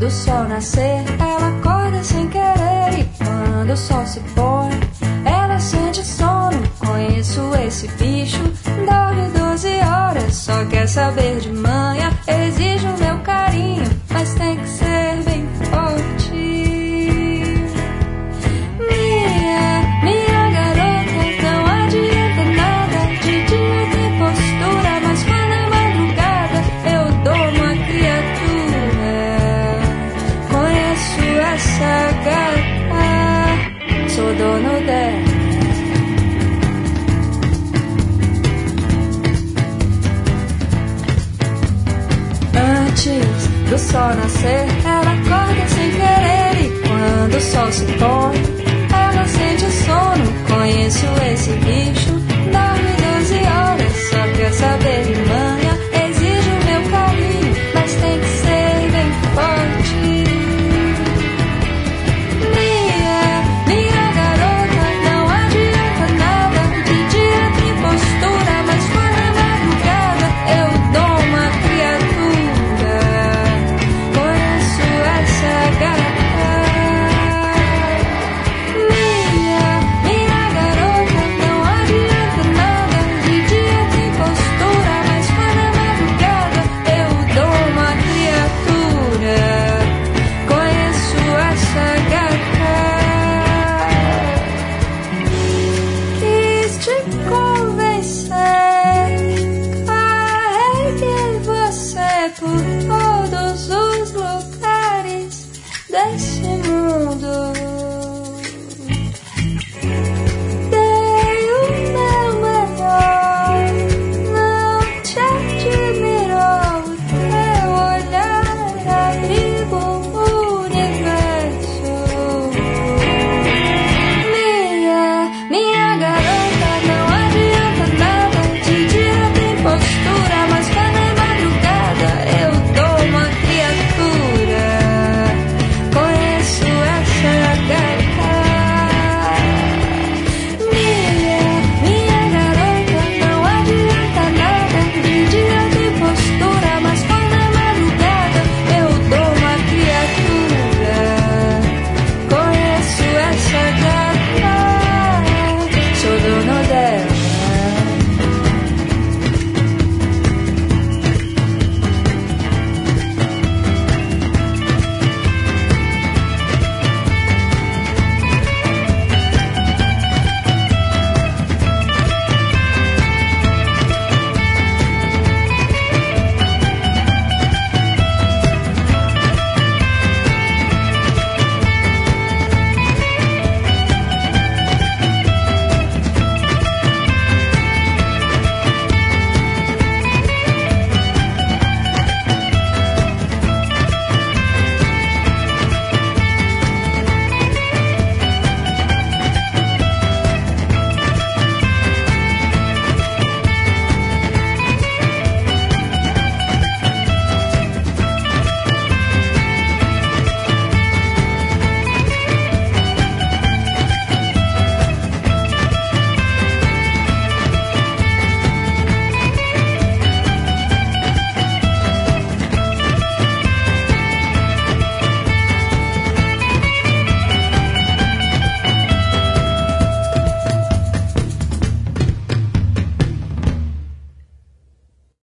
do sol nascer, ela acorda sem querer. E quando o sol se põe, ela sente sono. Conheço esse bicho, dorme 12 horas. Só quer saber de manhã, exige o meu carinho, mas tem que ser bem forte. Minha garota, não adianta nada. De dia tem postura, mas quando é madrugada eu dou uma criatura. Conheço essa gata, sou dono dela. Antes do sol nascer, ela acorda sem querer. E quando o sol se põe, ela sente o sono. Conheço esse bicho,